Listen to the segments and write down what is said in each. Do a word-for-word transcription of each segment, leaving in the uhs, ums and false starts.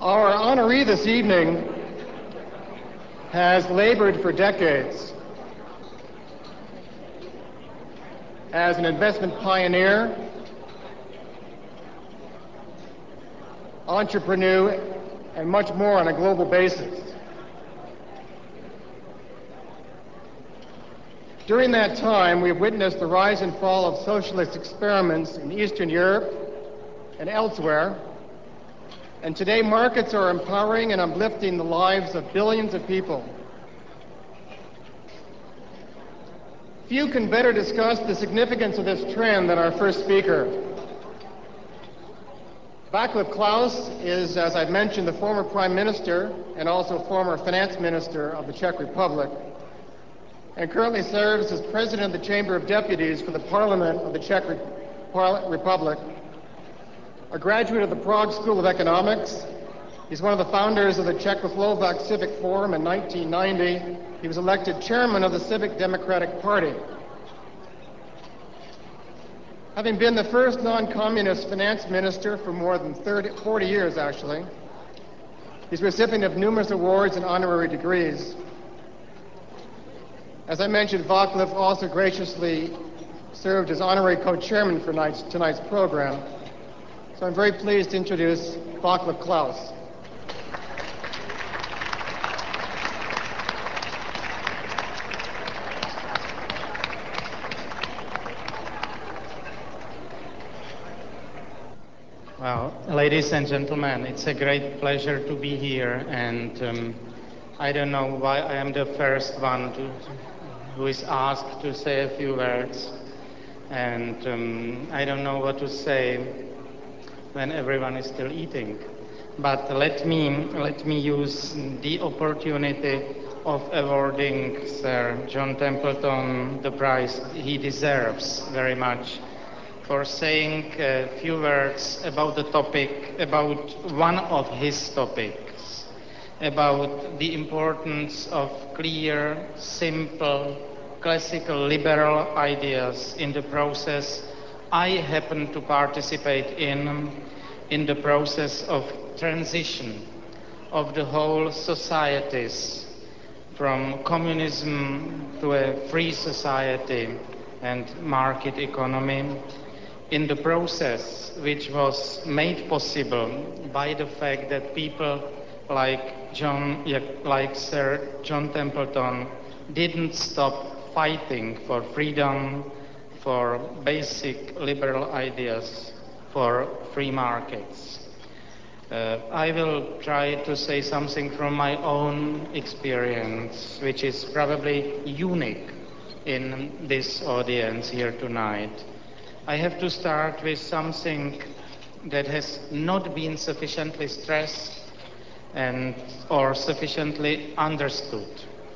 Our honoree this evening has labored for decades as an investment pioneer, entrepreneur, and much more on a global basis. During that time, we have witnessed the rise and fall of socialist experiments in Eastern Europe and elsewhere, and today markets are empowering and uplifting the lives of billions of people. Few can better discuss the significance of this trend than our first speaker. Václav Klaus is, as I've mentioned, the former Prime Minister and also former Finance Minister of the Czech Republic, and currently serves as President of the Chamber of Deputies for the Parliament of the Czech Republic. A graduate of the Prague School of Economics, he's one of the founders of the Czechoslovak Civic Forum in nineteen ninety. He was elected chairman of the Civic Democratic Party. Having been the first non-communist finance minister for more than thirty, forty years, actually, he's recipient of numerous awards and honorary degrees. As I mentioned, Václav also graciously served as honorary co-chairman for tonight's, tonight's program. So I'm very pleased to introduce Václav Klaus. Well, ladies and gentlemen, it's a great pleasure to be here, and um, I don't know why I am the first one to, who is asked to say a few words, and um, I don't know what to say when everyone is still eating. But let me, let me use the opportunity of awarding Sir John Templeton the prize he deserves very much, for saying a few words about the topic, about one of his topics, about the importance of clear, simple, classical liberal ideas in the process I happen to participate in, in the process of transition of the whole societies from communism to a free society and market economy, in the process which was made possible by the fact that people like John, like Sir John Templeton didn't stop fighting for freedom, for basic liberal ideas, for free markets. Uh, I will try to say something from my own experience, which is probably unique in this audience here tonight. I have to start with something that has not been sufficiently stressed and or sufficiently understood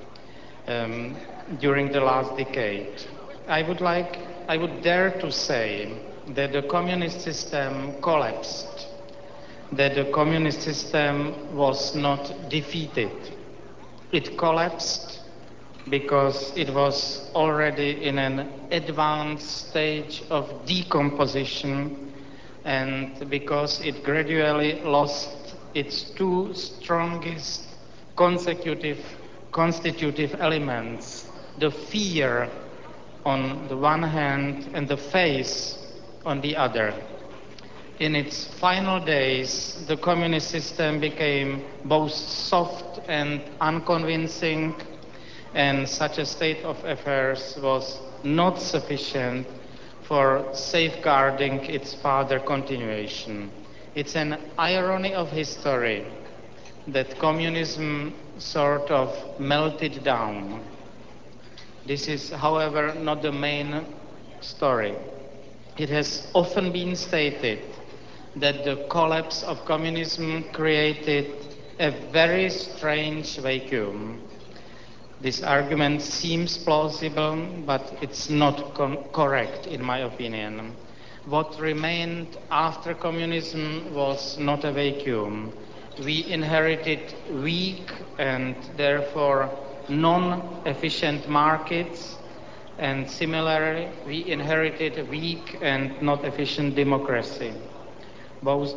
um, during the last decade. I would like, I would dare to say that the communist system collapsed, that the communist system was not defeated. It collapsed because it was already in an advanced stage of decomposition, and because it gradually lost its two strongest consecutive constitutive elements, the fear on the one hand and the faith on the other. In its final days, the communist system became both soft and unconvincing, and such a state of affairs was not sufficient for safeguarding its further continuation. It's an irony of history that communism sort of melted down. This is, however, not the main story. It has often been stated that the collapse of communism created a very strange vacuum. This argument seems plausible, but it's not correct in my opinion. What remained after communism was not a vacuum. We inherited weak and therefore non-efficient markets, and similarly, we inherited weak and not efficient democracy. Both the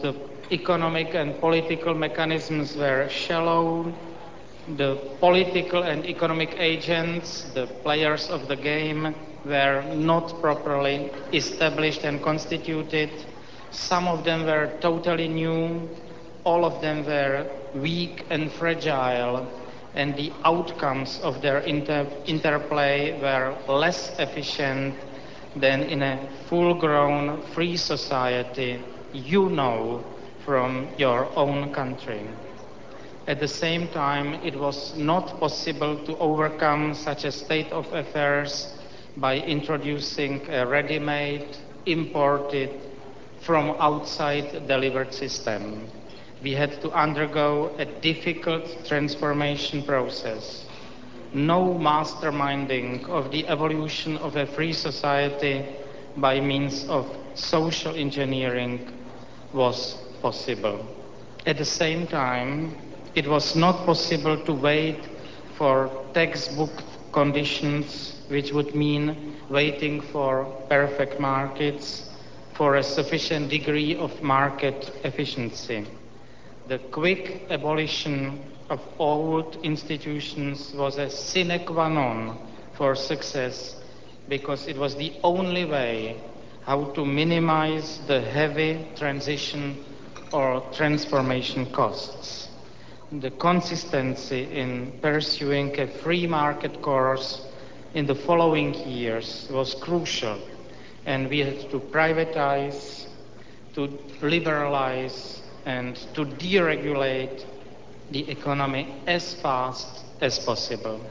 economic and political mechanisms were shallow, the political and economic agents, the players of the game, were not properly established and constituted. Some of them were totally new, all of them were weak and fragile, and the outcomes of their inter interplay were less efficient than in a full-grown free society you know from your own country. At the same time, it was not possible to overcome such a state of affairs by introducing a ready-made, imported, from outside delivered system. We had to undergo a difficult transformation process. No masterminding of the evolution of a free society by means of social engineering was possible. At the same time, it was not possible to wait for textbook conditions, which would mean waiting for perfect markets, for a sufficient degree of market efficiency. The quick abolition of old institutions was a sine qua non for success because it was the only way how to minimize the heavy transition or transformation costs. The consistency in pursuing a free market course in the following years was crucial, and we had to privatize, to liberalize, and to deregulate the economy as fast as possible.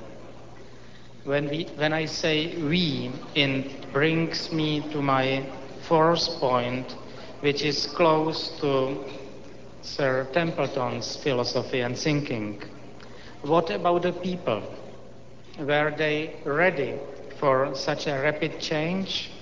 When, we, when I say we, it brings me to my fourth point, which is close to Sir Templeton's philosophy and thinking. What about the people? Were they ready for such a rapid change?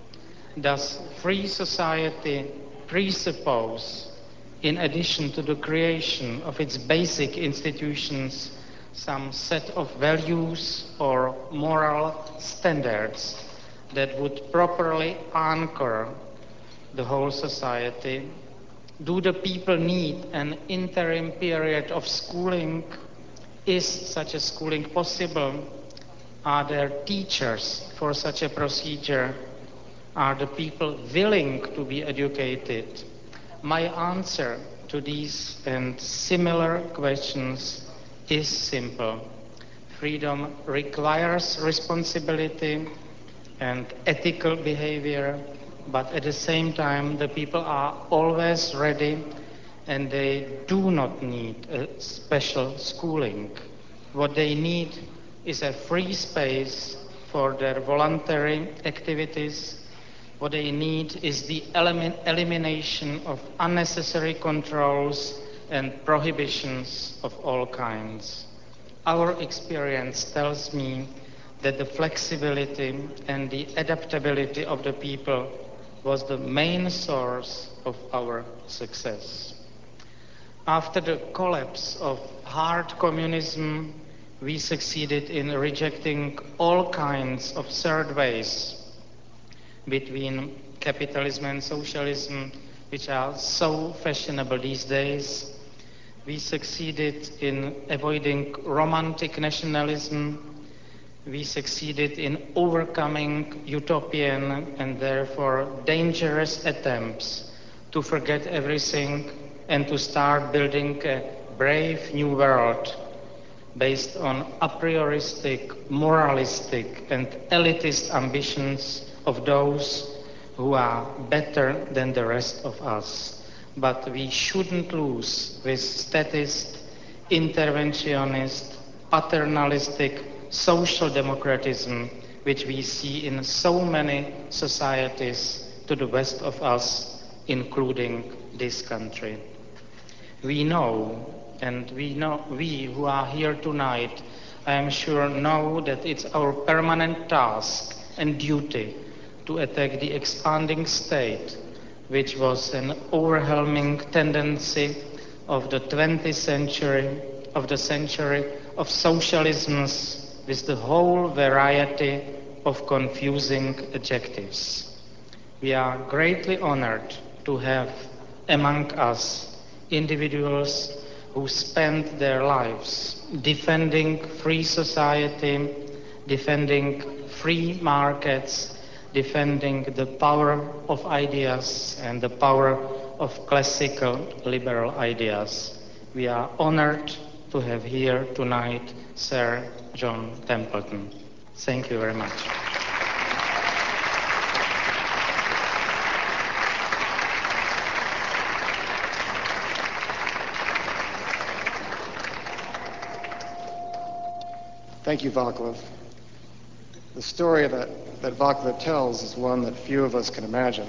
Does free society presuppose, in addition to the creation of its basic institutions, some set of values or moral standards that would properly anchor the whole society? Do the people need an interim period of schooling? Is such a schooling possible? Are there teachers for such a procedure? Are the people willing to be educated? My answer to these and similar questions is simple. Freedom requires responsibility and ethical behavior, but at the same time, the people are always ready and they do not need a special schooling. What they need is a free space for their voluntary activities. What they need is the elim- elimination of unnecessary controls and prohibitions of all kinds. Our experience tells me that the flexibility and the adaptability of the people was the main source of our success. After the collapse of hard communism, we succeeded in rejecting all kinds of third ways between capitalism and socialism, which are so fashionable these days. We succeeded in avoiding romantic nationalism. We succeeded in overcoming utopian and therefore dangerous attempts to forget everything and to start building a brave new world based on a prioristic, moralistic, and elitist ambitions of those who are better than the rest of us. But we shouldn't lose with statist, interventionist, paternalistic social democratism, which we see in so many societies to the west of us, including this country. We know, and we know, we who are here tonight, I am sure know that it's our permanent task and duty to attack the expanding state, which was an overwhelming tendency of the twentieth century, of the century of socialisms, with the whole variety of confusing adjectives. We are greatly honored to have among us individuals who spent their lives defending free society, defending free markets, defending the power of ideas and the power of classical liberal ideas. We are honored to have here tonight Sir John Templeton. Thank you very much. Thank you, Vaclav. The story that, that Vaclav tells is one that few of us can imagine.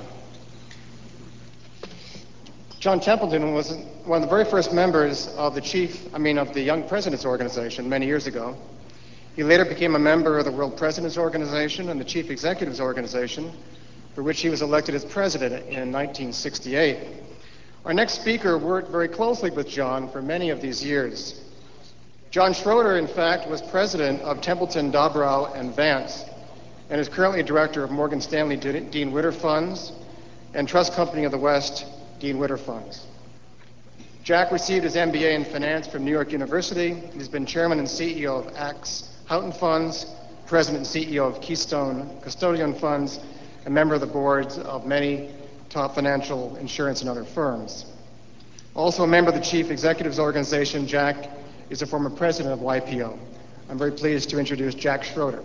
John Templeton was one of the very first members of the chief, I mean, of the Young Presidents Organization many years ago. He later became a member of the World Presidents Organization and the Chief Executives Organization, for which he was elected as president in nineteen sixty-eight. Our next speaker worked very closely with John for many of these years. John Schroeder, in fact, was president of Templeton, Dobrow and Vance, and is currently director of Morgan Stanley Dean Witter Funds and Trust Company of the West Dean Witter Funds. Jack received his M B A in finance from New York University. He's been chairman and C E O of Axe Houghton Funds, president and C E O of Keystone Custodian Funds, and member of the boards of many top financial insurance and other firms. Also a member of the Chief Executives Organization, Jack is a former president of Y P O. I'm very pleased to introduce Jack Schroeder.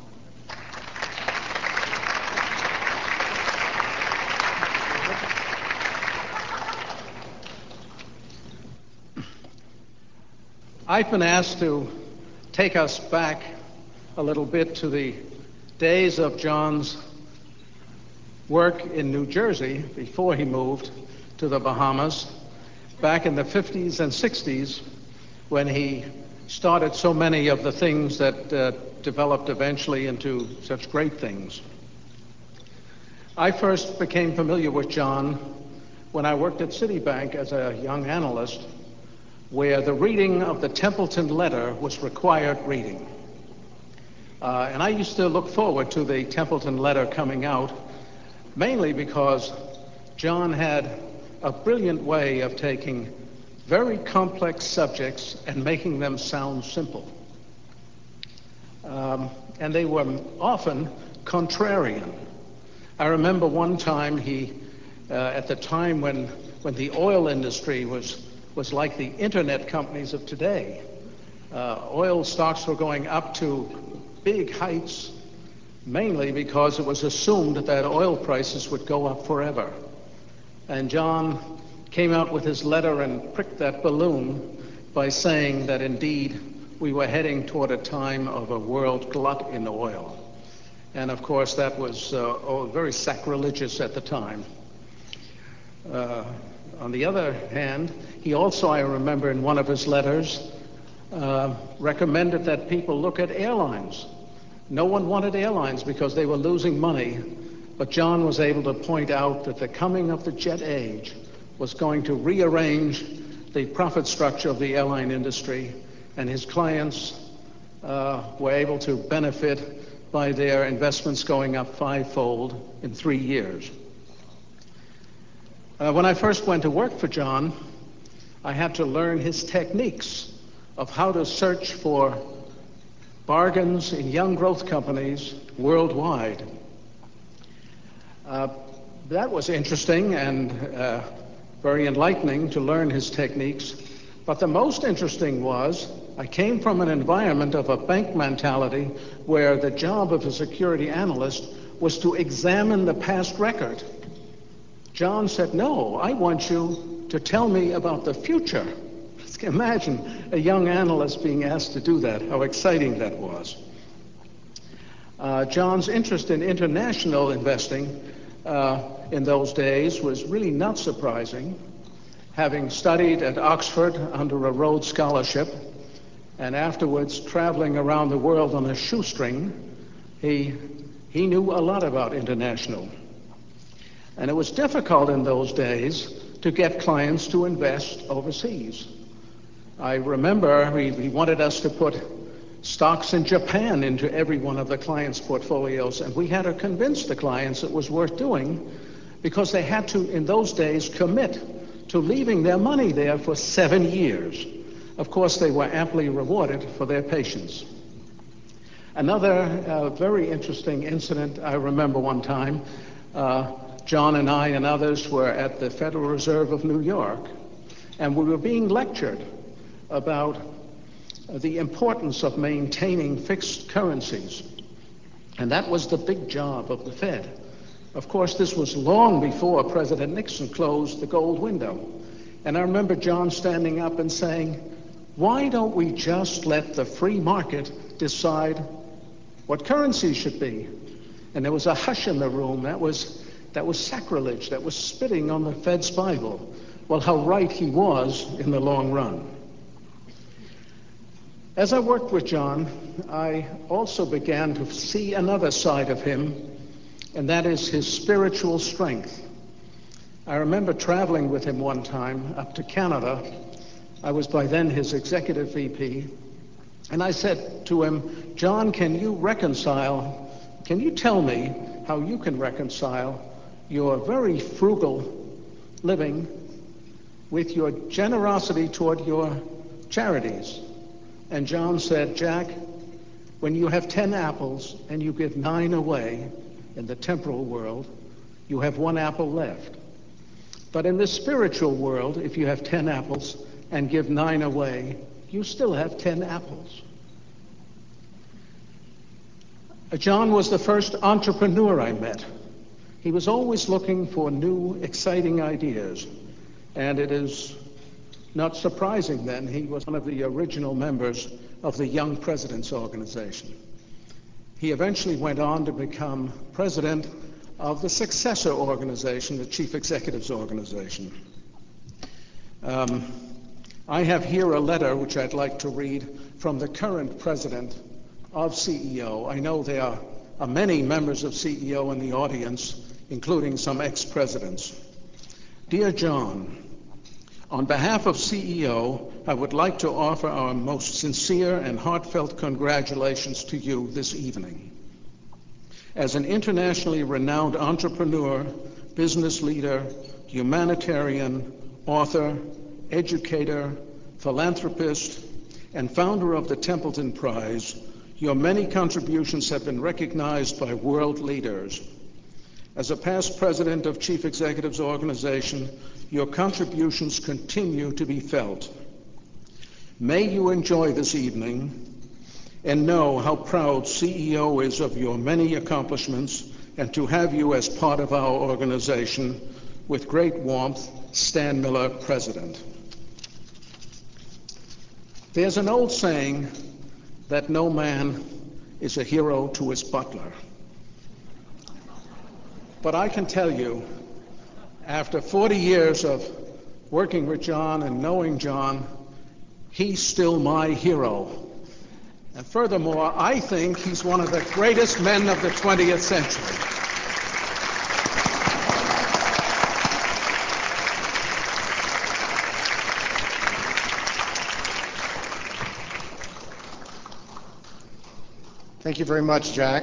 I've been asked to take us back a little bit to the days of John's work in New Jersey before he moved to the Bahamas, back in the fifties and sixties, when he started so many of the things that uh, developed eventually into such great things. I first became familiar with John when I worked at Citibank as a young analyst, where the reading of the Templeton Letter was required reading. Uh, and I used to look forward to the Templeton Letter coming out, mainly because John had a brilliant way of taking very complex subjects and making them sound simple. Um, and they were often contrarian. I remember one time he, uh, at the time when, when the oil industry was, was like the internet companies of today, uh, oil stocks were going up to big heights, mainly because it was assumed that oil prices would go up forever. And John came out with his letter and pricked that balloon by saying that indeed we were heading toward a time of a world glut in oil. And of course that was uh, oh, very sacrilegious at the time. Uh, on the other hand, he also, I remember in one of his letters, uh, recommended that people look at airlines. No one wanted airlines because they were losing money, but John was able to point out that the coming of the jet age was going to rearrange the profit structure of the airline industry, and his clients uh, were able to benefit by their investments going up fivefold in three years. Uh, when I first went to work for John, I had to learn his techniques of how to search for bargains in young growth companies worldwide. Uh, that was interesting and uh, very enlightening to learn his techniques. But the most interesting was I came from an environment of a bank mentality where the job of a security analyst was to examine the past record. John said, no, I want you to tell me about the future. Imagine a young analyst being asked to do that, how exciting that was. Uh, John's interest in international investing uh, in those days was really not surprising. Having studied at Oxford under a Rhodes Scholarship and afterwards traveling around the world on a shoestring, he, he knew a lot about international. And it was difficult in those days to get clients to invest overseas. I remember he, he wanted us to put stocks in Japan into every one of the clients' portfolios, and we had to convince the clients it was worth doing because they had to, in those days, commit to leaving their money there for seven years. Of course, they were amply rewarded for their patience. Another uh, very interesting incident I remember one time, uh, John and I and others were at the Federal Reserve of New York, and we were being lectured about the importance of maintaining fixed currencies. And that was the big job of the Fed. Of course, this was long before President Nixon closed the gold window. And I remember John standing up and saying, why don't we just let the free market decide what currency should be? And there was a hush in the room. That was, that was sacrilege. That was spitting on the Fed's Bible. Well, how right he was in the long run. As I worked with John, I also began to see another side of him, and that is his spiritual strength. I remember traveling with him one time up to Canada. I was by then his executive V P, and I said to him, John, can you reconcile, can you tell me how you can reconcile your very frugal living with your generosity toward your charities? And John said, Jack, when you have ten apples and you give nine away in the temporal world, you have one apple left. But in the spiritual world, if you have ten apples and give nine away, you still have ten apples. John was the first entrepreneur I met. He was always looking for new, exciting ideas. And it is not surprising then, he was one of the original members of the Young Presidents Organization. He eventually went on to become president of the successor organization, the Chief Executives Organization. Um, I have here a letter which I'd like to read from the current president of C E O. I know there are, are many members of C E O in the audience, including some ex-presidents. Dear John, on behalf of C E O, I would like to offer our most sincere and heartfelt congratulations to you this evening. As an internationally renowned entrepreneur, business leader, humanitarian, author, educator, philanthropist, and founder of the Templeton Prize, your many contributions have been recognized by world leaders. As a past president of Chief Executives Organization, your contributions continue to be felt. May you enjoy this evening and know how proud C E O is of your many accomplishments, and to have you as part of our organization. With great warmth, Stan Miller, President. There's an old saying that no man is a hero to his butler. But I can tell you, after forty years of working with John and knowing John, he's still my hero. And furthermore, I think he's one of the greatest men of the twentieth century. Thank you very much, Jack.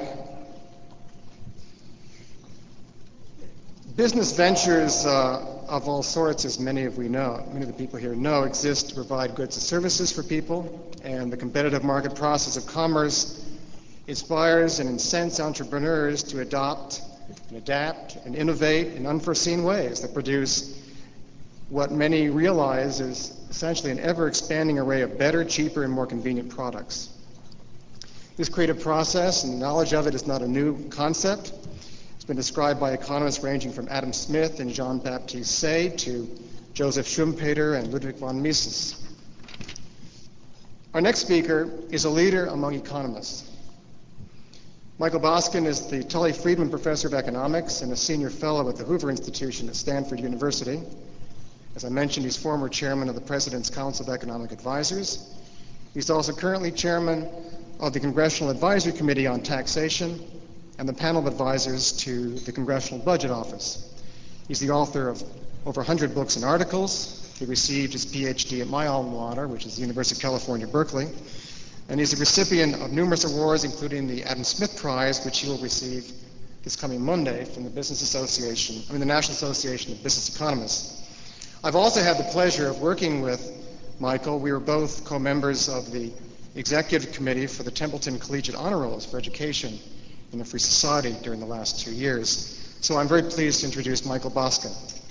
Business ventures uh, of all sorts, as many of we know, many of the people here know, exist to provide goods and services for people, and the competitive market process of commerce inspires and incents entrepreneurs to adopt and adapt and innovate in unforeseen ways that produce what many realize is essentially an ever-expanding array of better, cheaper, and more convenient products. This creative process and knowledge of it is not a new concept. It's been described by economists ranging from Adam Smith and Jean-Baptiste Say to Joseph Schumpeter and Ludwig von Mises. Our next speaker is a leader among economists. Michael Boskin is the Tully Friedman Professor of Economics and a senior fellow at the Hoover Institution at Stanford University. As I mentioned, he's former chairman of the President's Council of Economic Advisors. He's also currently chairman of the Congressional Advisory Committee on Taxation and the panel of advisors to the Congressional Budget Office. He's the author of over one hundred books and articles. He received his P H D at my alma mater, which is the University of California, Berkeley. And he's a recipient of numerous awards, including the Adam Smith Prize, which he will receive this coming Monday from the Business Association, I mean the National Association of Business Economists. I've also had the pleasure of working with Michael. We were both co-members of the Executive Committee for the Templeton Collegiate Honor Rolls for Education in the Free Society during the last two years. So I'm very pleased to introduce Michael Boskin.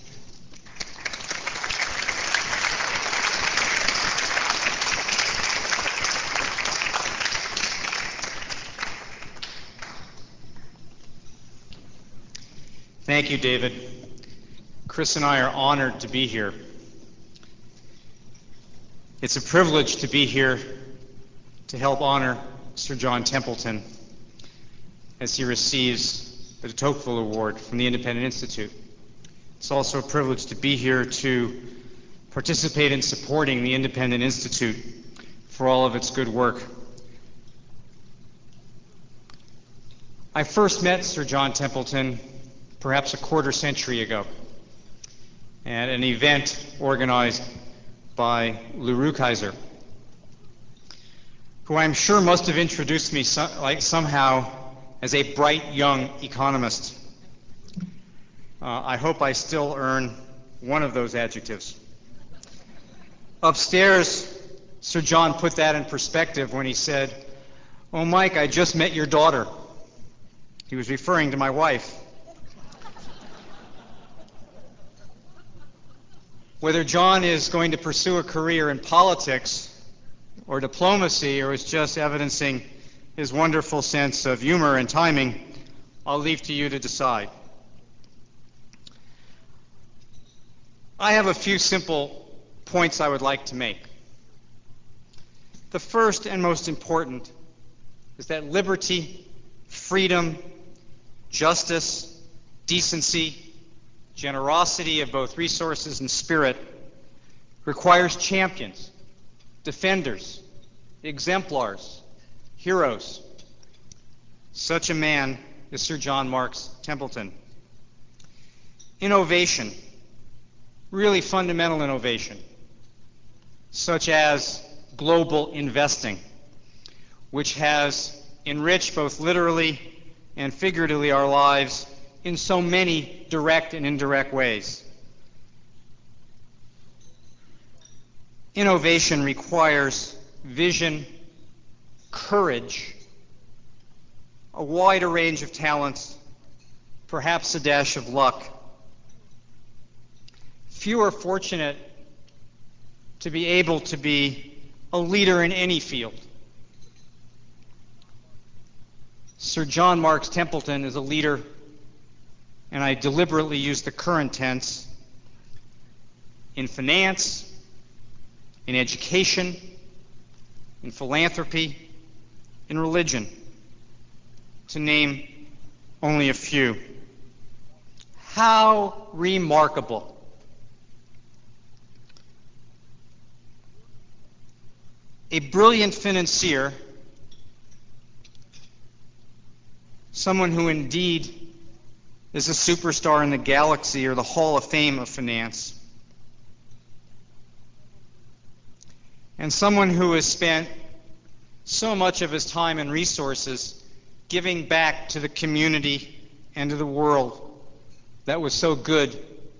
Thank you, David. Chris and I are honored to be here. It's a privilege to be here to help honor Sir John Templeton as he receives the de Tocqueville Award from the Independent Institute. It's also a privilege to be here to participate in supporting the Independent Institute for all of its good work. I first met Sir John Templeton perhaps a quarter century ago at an event organized by Lou Rukeyser, who I'm sure must have introduced me so, like somehow as a bright young economist. Uh, I hope I still earn one of those adjectives. Upstairs, Sir John put that in perspective when he said, "Oh, Mike, I just met your daughter." He was referring to my wife. Whether John is going to pursue a career in politics or diplomacy, or is just evidencing his wonderful sense of humor and timing, I'll leave to you to decide. I have a few simple points I would like to make. The first and most important is that liberty, freedom, justice, decency, generosity of both resources and spirit requires champions, defenders, exemplars, heroes. Such a man is Sir John Marks Templeton. Innovation, really fundamental innovation, such as global investing, which has enriched both literally and figuratively our lives in so many direct and indirect ways. Innovation requires vision, courage, a wider range of talents, perhaps a dash of luck. Few are fortunate to be able to be a leader in any field. Sir John Marks Templeton is a leader, and I deliberately use the current tense, in finance, in education, in philanthropy, in religion, to name only a few. How remarkable. A brilliant financier, someone who indeed is a superstar in the galaxy or the Hall of Fame of finance, and someone who has spent so much of his time and resources giving back to the community and to the world that was so good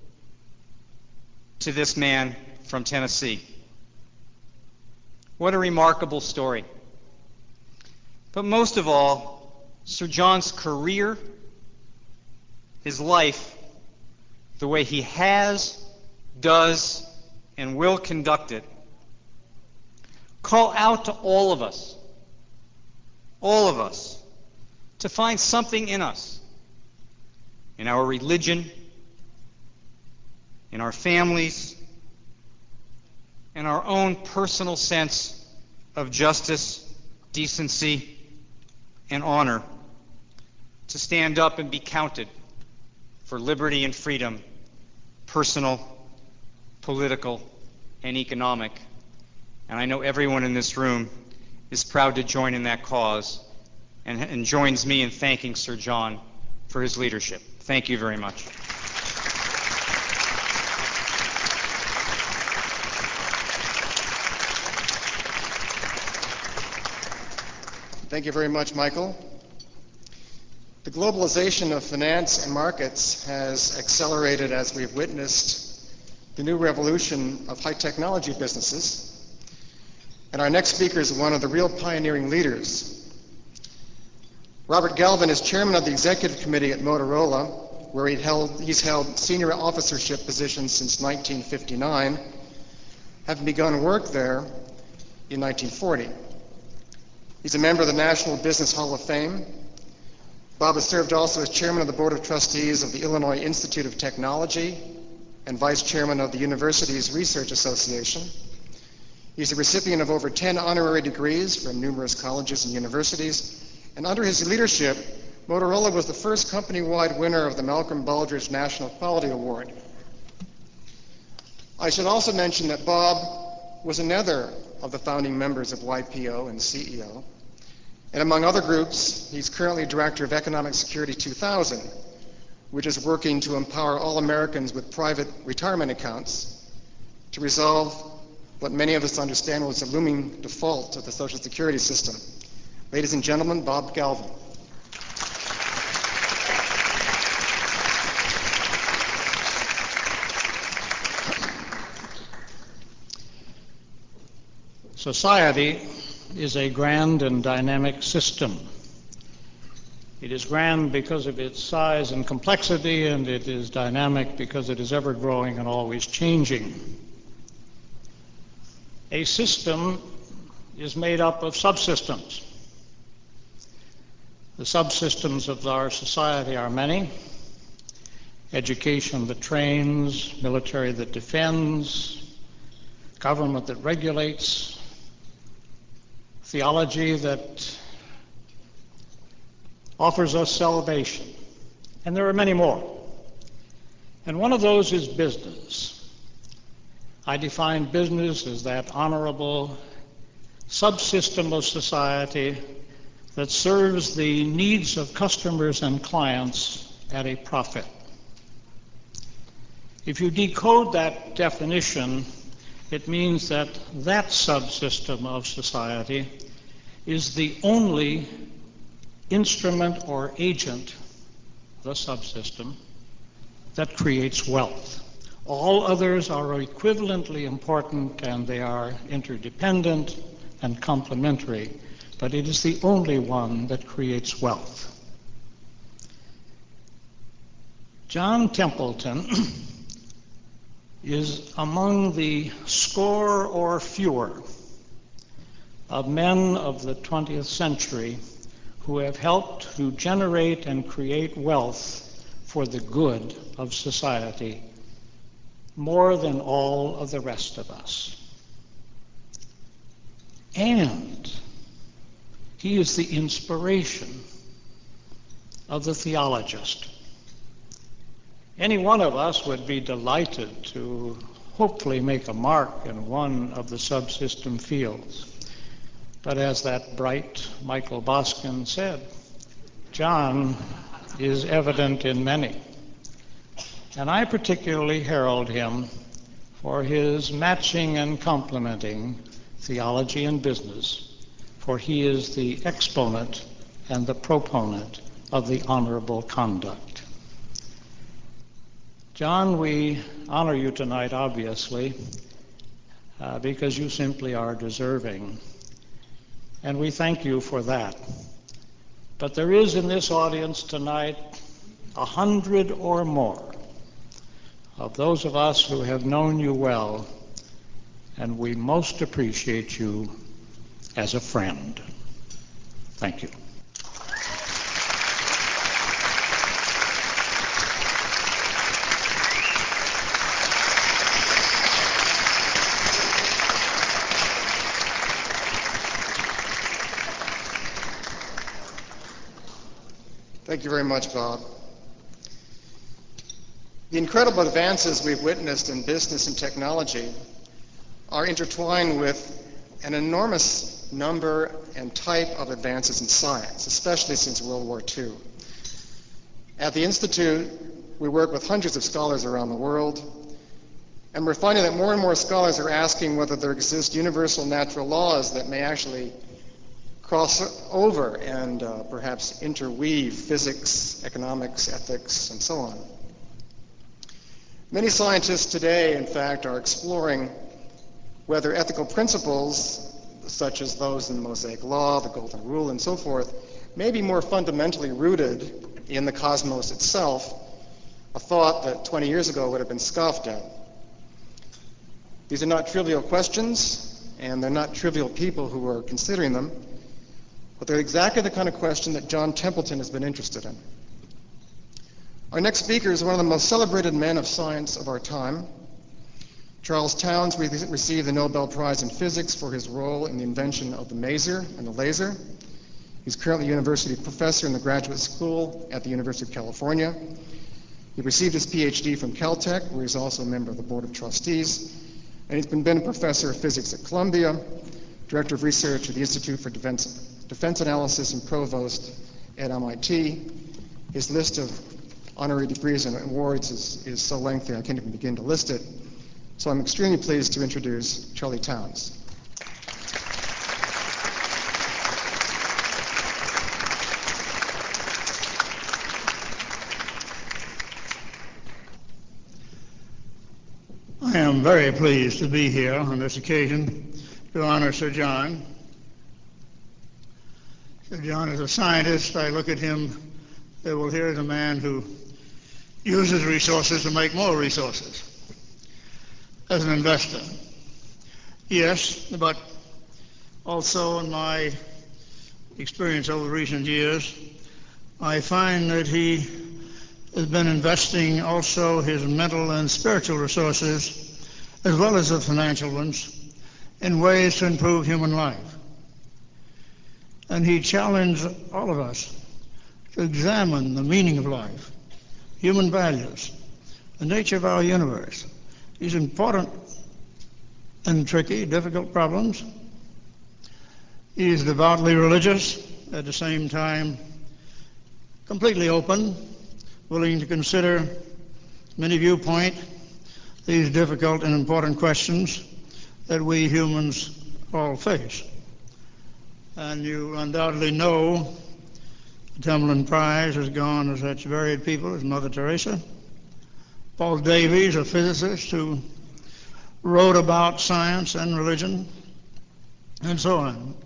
to this man from Tennessee. What a remarkable story. But most of all, Sir John's career, his life, the way he has, does, and will conduct it, call out to all of us, all of us, to find something in us, in our religion, in our families, in our own personal sense of justice, decency, and honor, to stand up and be counted for liberty and freedom, personal, political, and economic. And I know everyone in this room is proud to join in that cause and, and joins me in thanking Sir John for his leadership. Thank you very much. Thank you very much, Michael. The globalization of finance and markets has accelerated as we've witnessed the new revolution of high technology businesses. And our next speaker is one of the real pioneering leaders. Robert Galvin is chairman of the executive committee at Motorola, where he'd held, he's held senior officership positions since nineteen fifty-nine, having begun work there in nineteen forty. He's a member of the National Business Hall of Fame. Bob has served also as chairman of the board of trustees of the Illinois Institute of Technology and vice chairman of the Universities Research Association. He's a recipient of over ten honorary degrees from numerous colleges and universities. And under his leadership, Motorola was the first company-wide winner of the Malcolm Baldrige National Quality Award. I should also mention that Bob was another of the founding members of Y P O and C E O. And among other groups, he's currently director of Economic Security two thousand, which is working to empower all Americans with private retirement accounts to resolve what many of us understand was a looming default of the Social Security system. Ladies and gentlemen, Bob Galvin. Society is a grand and dynamic system. It is grand because of its size and complexity, and it is dynamic because it is ever growing and always changing. A system is made up of subsystems. The subsystems of our society are many: education that trains, military that defends, government that regulates, theology that offers us salvation, and there are many more. And one of those is business. I define business as that honorable subsystem of society that serves the needs of customers and clients at a profit. If you decode that definition, it means that that subsystem of society is the only instrument or agent, the subsystem, that creates wealth. All others are equivalently important, and they are interdependent and complementary, but it is the only one that creates wealth. John Templeton is among the score or fewer of men of the twentieth century who have helped to generate and create wealth for the good of society more than all of the rest of us. And he is the inspiration of the theologist. Any one of us would be delighted to hopefully make a mark in one of the subsystem fields. But as that bright Michael Boskin said, John is evident in many. And I particularly herald him for his matching and complementing theology and business, for he is the exponent and the proponent of the honorable conduct. John, we honor you tonight, obviously, uh, because you simply are deserving. And we thank you for that. But there is in this audience tonight a hundred or more of those of us who have known you well, and we most appreciate you as a friend. Thank you. Thank you very much, Bob. The incredible advances we've witnessed in business and technology are intertwined with an enormous number and type of advances in science, especially since World War Two. At the Institute, we work with hundreds of scholars around the world, and we're finding that more and more scholars are asking whether there exist universal natural laws that may actually cross over and uh, perhaps interweave physics, economics, ethics, and so on. Many scientists today, in fact, are exploring whether ethical principles, such as those in the Mosaic Law, the Golden Rule, and so forth, may be more fundamentally rooted in the cosmos itself, a thought that twenty years ago would have been scoffed at. These are not trivial questions, and they're not trivial people who are considering them, but they're exactly the kind of question that John Templeton has been interested in. Our next speaker is one of the most celebrated men of science of our time. Charles Towns received the Nobel Prize in Physics for his role in the invention of the maser and the laser. He's currently a university professor in the graduate school at the University of California. He received his P H D from Caltech, where he's also a member of the Board of Trustees. And he's been, been a professor of physics at Columbia, director of research at the Institute for Defense, Defense Analysis, and provost at M I T. His list of honorary degrees and awards is, is so lengthy I can't even begin to list it. So I'm extremely pleased to introduce Charlie Towns. I am very pleased to be here on this occasion to honor Sir John. Sir John is a scientist. I look at him, they will hear as a man who uses resources to make more resources. As an investor, yes, but also in my experience over recent years, I find that he has been investing also his mental and spiritual resources, as well as the financial ones, in ways to improve human life. And he challenged all of us to examine the meaning of life, human values, the nature of our universe, these important and tricky, difficult problems. He is devoutly religious, at the same time completely open, willing to consider many viewpoints, these difficult and important questions that we humans all face. And you undoubtedly know the Templeton Prize has gone to such varied people as Mother Teresa, Paul Davies, a physicist who wrote about science and religion, and so on.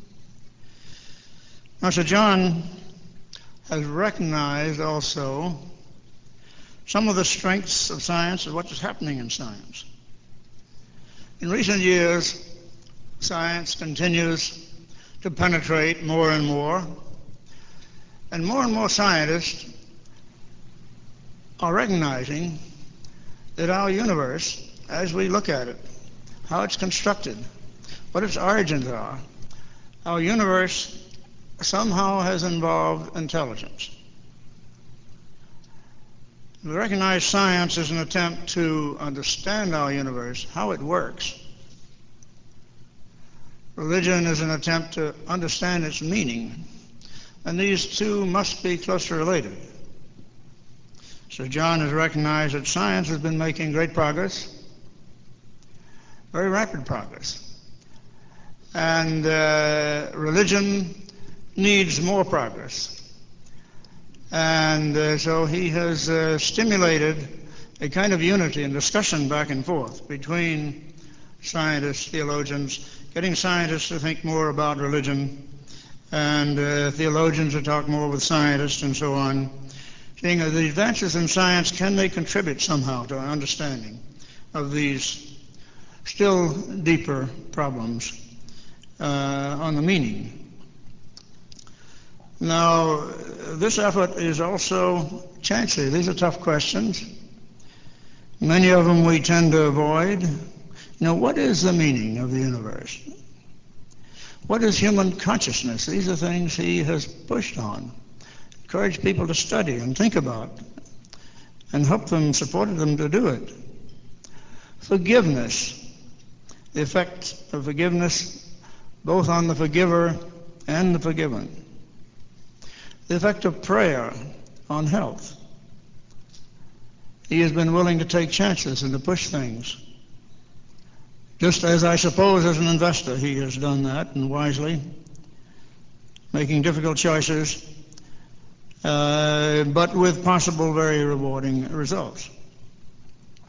Now, Sir John has recognized also some of the strengths of science and what is happening in science. In recent years, science continues to penetrate more and more, and more and more scientists are recognizing that our universe, as we look at it, how it's constructed, what its origins are, our universe somehow has involved intelligence. We recognize science as an attempt to understand our universe, how it works. Religion is an attempt to understand its meaning, and these two must be closely related. Sir John has recognized that science has been making great progress, very rapid progress, and uh, religion needs more progress. And uh, so he has uh, stimulated a kind of unity and discussion back and forth between scientists, theologians, getting scientists to think more about religion, and uh, theologians to talk more with scientists, and so on. Seeing that the advances in science, can they contribute somehow to our understanding of these still deeper problems uh, on the meaning? Now, this effort is also chancy. These are tough questions. Many of them we tend to avoid. You know, what is the meaning of the universe? What is human consciousness? These are things he has pushed on, encouraged people to study and think about, and helped them, supported them to do it. Forgiveness, the effect of forgiveness both on the forgiver and the forgiven. The effect of prayer on health. He has been willing to take chances and to push things. Just as I suppose as an investor he has done that, and wisely, making difficult choices, uh, but with possible very rewarding results.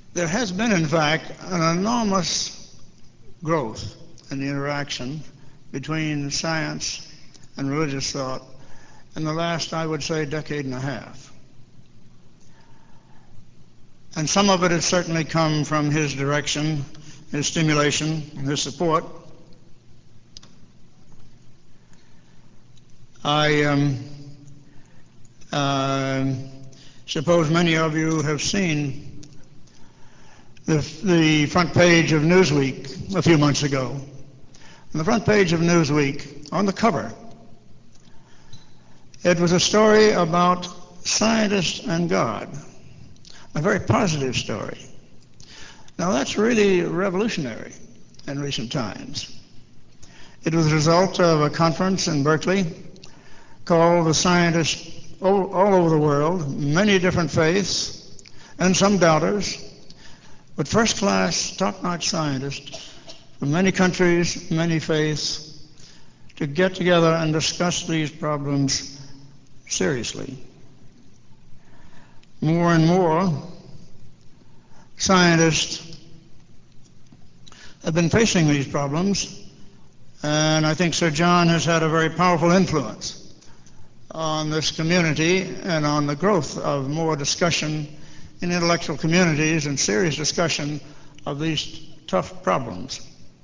There has been, in fact, an enormous growth in the interaction between science and religious thought in the last, I would say, decade and a half. And some of it has certainly come from his direction, his stimulation, and his support. I um, uh, suppose many of you have seen the, the front page of Newsweek a few months ago. On the front page of Newsweek, on the cover, it was a story about scientists and God, a very positive story. Now that's really revolutionary in recent times. It was the result of a conference in Berkeley called the Scientists all, all over the world, many different faiths and some doubters, but first-class, top-notch scientists from many countries, many faiths, to get together and discuss these problems seriously. More and more scientists have been facing these problems, and I think Sir John has had a very powerful influence on this community and on the growth of more discussion in intellectual communities and serious discussion of these tough problems.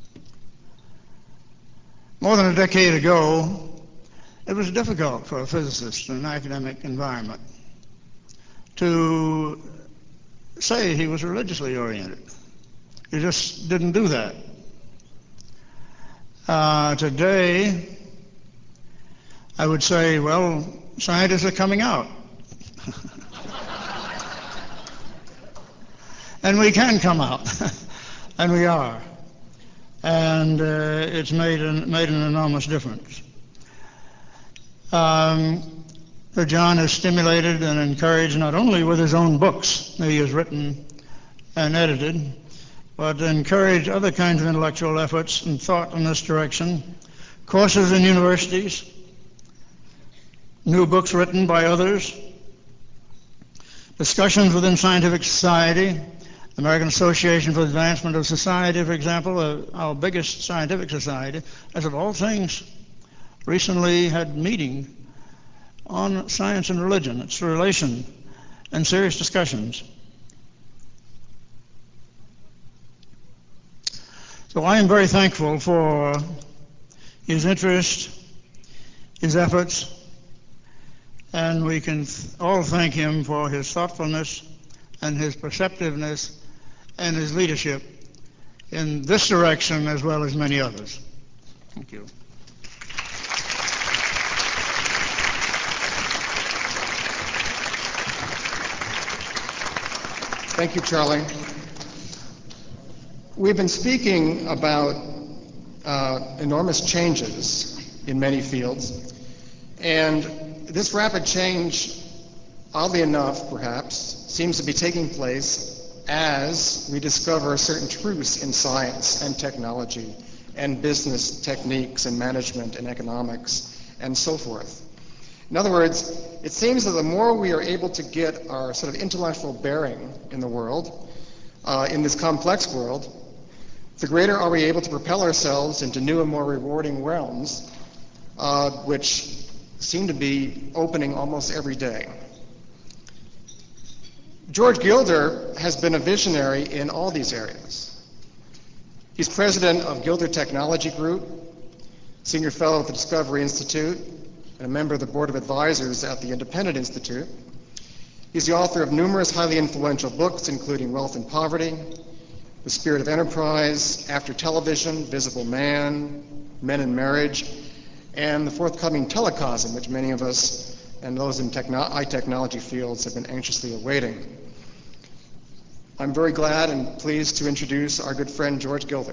More than a decade ago, it was difficult for a physicist in an academic environment to say he was religiously oriented. You just didn't do that. Uh, today, I would say, well, scientists are coming out. And we can come out, and we are. And uh, it's made an, made an enormous difference. Um, Sir John has stimulated and encouraged not only with his own books that he has written and edited, but encouraged other kinds of intellectual efforts and thought in this direction, courses in universities, new books written by others, discussions within scientific society. American Association for the Advancement of Society, for example, uh, our biggest scientific society, has of all things recently had a meeting on science and religion, its relation, and serious discussions. So I am very thankful for his interest, his efforts, and we can th- all thank him for his thoughtfulness and his perceptiveness and his leadership in this direction as well as many others. Thank you. Thank you, Charlie. We've been speaking about uh, enormous changes in many fields, and this rapid change, oddly enough perhaps, seems to be taking place as we discover certain truths in science and technology and business techniques and management and economics and so forth. In other words, it seems that the more we are able to get our sort of intellectual bearing in the world, uh, in this complex world, the greater are we able to propel ourselves into new and more rewarding realms, uh, which seem to be opening almost every day. George Gilder has been a visionary in all these areas. He's president of Gilder Technology Group, senior fellow at the Discovery Institute, and a member of the board of advisors at the Independent Institute. He's the author of numerous highly influential books, including Wealth and Poverty, The Spirit of Enterprise, After Television, Visible Man, Men and Marriage, and the forthcoming Telecosm, which many of us and those in techno- high technology fields have been anxiously awaiting. I'm very glad and pleased to introduce our good friend George Gilder.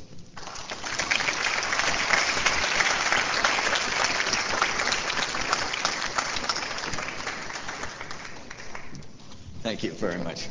Thank you very much.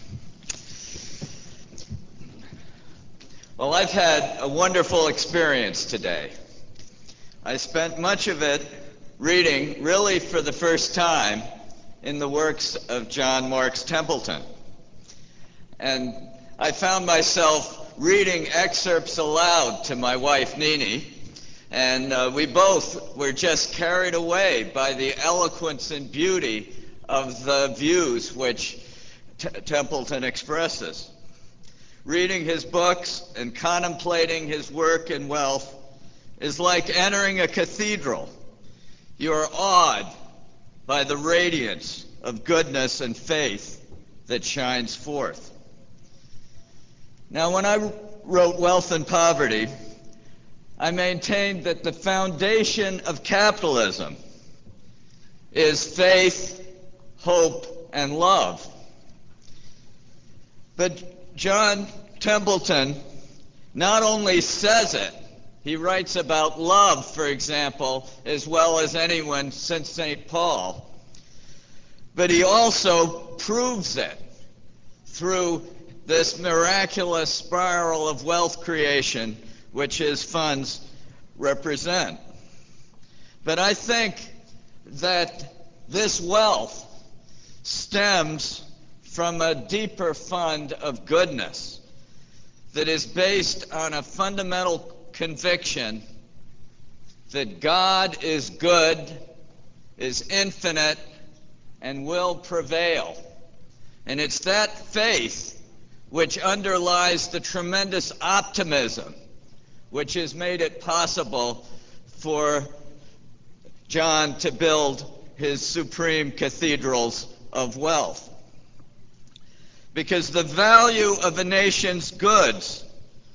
Well, I've had a wonderful experience today. I spent much of it reading, really for the first time, in the works of John Marks Templeton. And I found myself reading excerpts aloud to my wife, Nini, and uh, we both were just carried away by the eloquence and beauty of the views which T- Templeton expresses. Reading his books and contemplating his work and wealth is like entering a cathedral. You are awed by the radiance of goodness and faith that shines forth. Now, when I wrote Wealth and Poverty, I maintained that the foundation of capitalism is faith, hope, and love. But John Templeton not only says it, he writes about love, for example, as well as anyone since Saint Paul, but he also proves it through this miraculous spiral of wealth creation which his funds represent. But I think that this wealth stems from a deeper fund of goodness that is based on a fundamental conviction that God is good, is infinite, and will prevail. And it's that faith which underlies the tremendous optimism which has made it possible for John to build his supreme cathedrals of wealth. Because the value of a nation's goods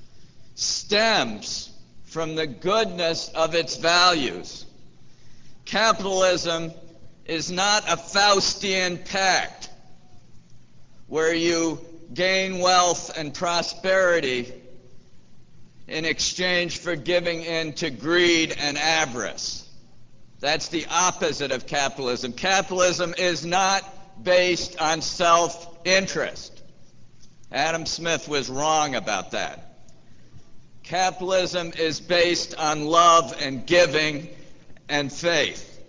stems from the goodness of its values. Capitalism is not a Faustian pact where you gain wealth and prosperity in exchange for giving in to greed and avarice. That's the opposite of capitalism. Capitalism is not based on self-interest. Adam Smith was wrong about that. Capitalism is based on love and giving and faith.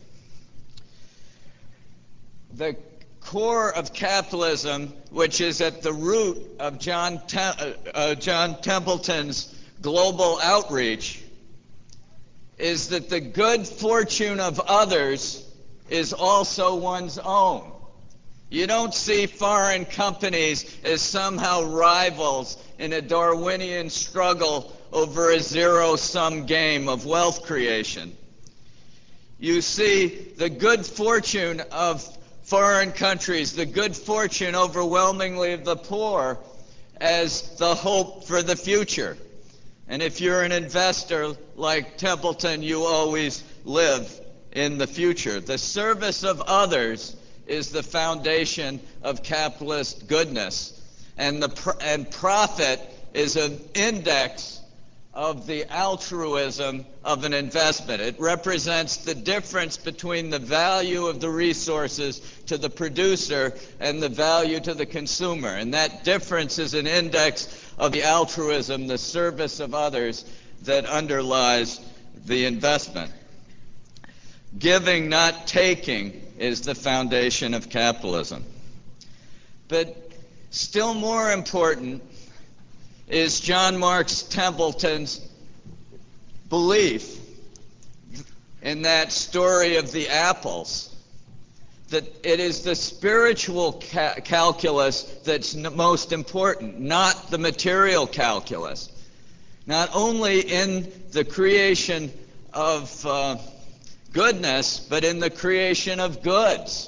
The core of capitalism, which is at the root of John, Tem- uh, John Templeton's global outreach, is that the good fortune of others is also one's own. You don't see foreign companies as somehow rivals in a Darwinian struggle over a zero-sum game of wealth creation. You see the good fortune of foreign countries, the good fortune overwhelmingly of the poor, as the hope for the future. And if you're an investor like Templeton, you always live in the future. The service of others is the foundation of capitalist goodness. And, the pr- and profit is an index of the altruism of an investment. It represents the difference between the value of the resources to the producer and the value to the consumer. And that difference is an index of the altruism, the service of others, that underlies the investment. Giving, not taking, is the foundation of capitalism. But still more important is John Marks Templeton's belief in that story of the apples, that it is the spiritual ca- calculus that's n- most important, not the material calculus. Not only in the creation of uh, goodness, but in the creation of goods.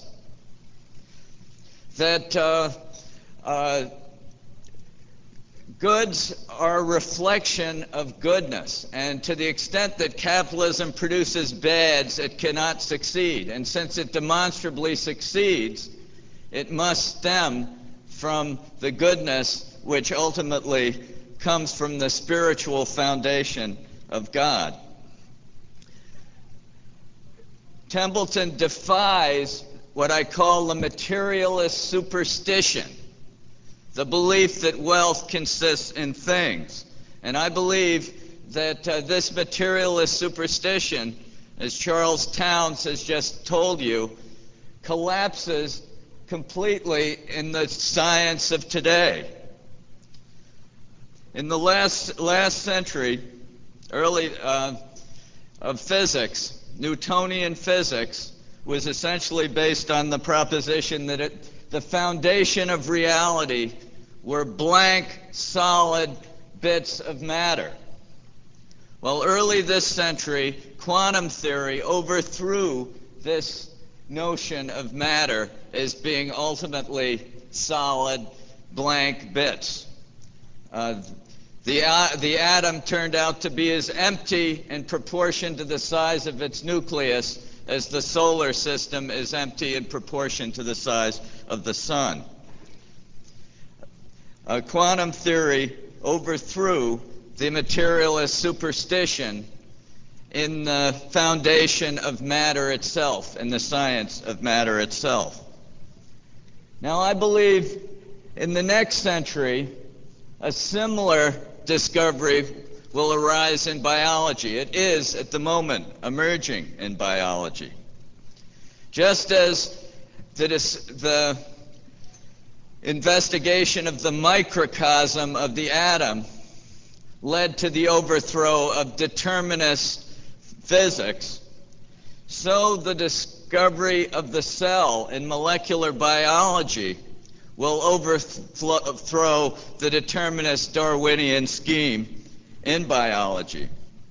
That uh, uh, goods are a reflection of goodness, and to the extent that capitalism produces bads, it cannot succeed. And since it demonstrably succeeds, it must stem from the goodness which ultimately comes from the spiritual foundation of God. Templeton defies what I call the materialist superstition, the belief that wealth consists in things. And I believe that uh, this materialist superstition, as Charles Towns has just told you, collapses completely in the science of today. In the last, last century, early uh, of physics, Newtonian physics was essentially based on the proposition that it, the foundation of reality were blank, solid bits of matter. Well, early this century, quantum theory overthrew this notion of matter as being ultimately solid, blank bits. Uh, the, uh, the atom turned out to be as empty in proportion to the size of its nucleus as the solar system is empty in proportion to the size of the sun. Uh, quantum theory overthrew the materialist superstition in the foundation of matter itself, in the science of matter itself. Now, I believe in the next century, a similar discovery will arise in biology. It is, at the moment, emerging in biology. Just as the, the investigation of the microcosm of the atom led to the overthrow of determinist physics, so the discovery of the cell in molecular biology will overthrow the determinist Darwinian scheme in biology.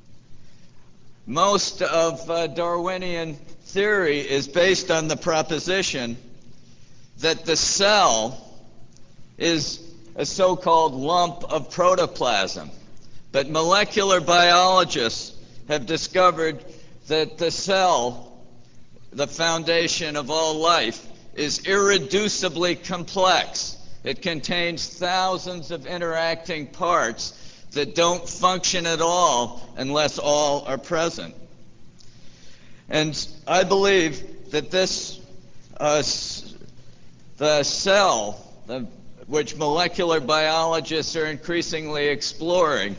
Most of uh, Darwinian theory is based on the proposition that the cell is a so-called lump of protoplasm. But molecular biologists have discovered that the cell, the foundation of all life, is irreducibly complex. It contains thousands of interacting parts that don't function at all unless all are present. And I believe that this, uh, the cell, the, which molecular biologists are increasingly exploring,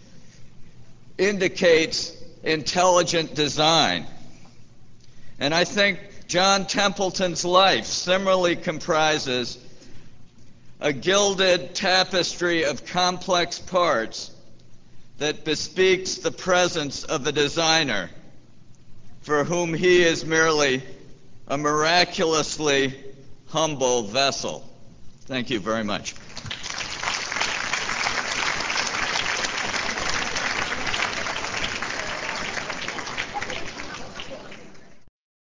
indicates intelligent design. And I think John Templeton's life similarly comprises a gilded tapestry of complex parts that bespeaks the presence of a designer for whom he is merely a miraculously humble vessel. Thank you very much.